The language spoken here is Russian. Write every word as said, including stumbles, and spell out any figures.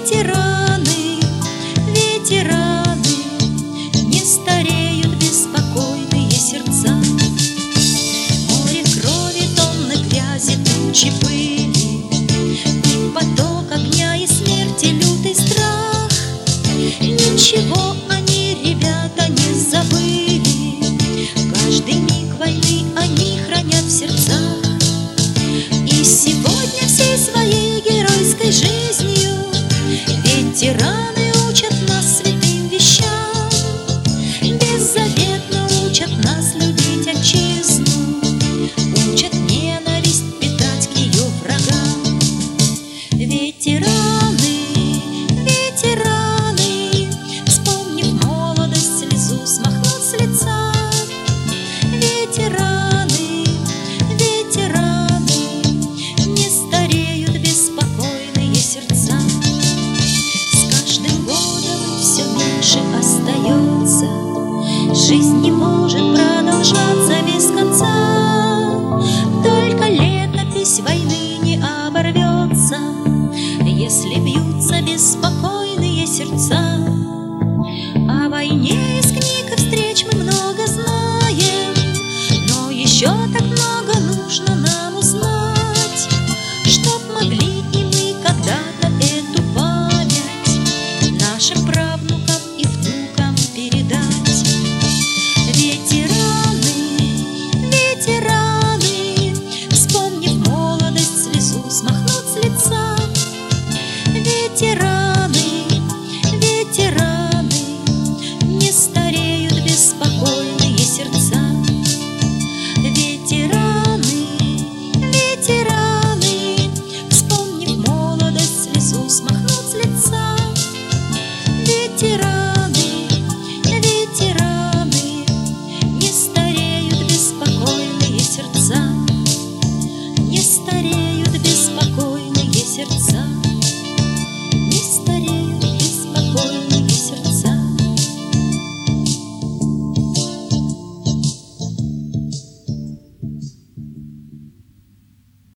ветераны, ветераны, не стареют беспокойные сердца. Море крови, тонны грязи, тучи пыли, и поток огня и смерти, лютый страх. Ничего они, ребята, не забыли. Каждый миг войны они хранят в сердцах. И сегодня всей своей геройской жизнью ветераны учат нас святым вещам, беззаветно учат нас любить отчизну, учат ненависть питать к ее врагам. Ветераны.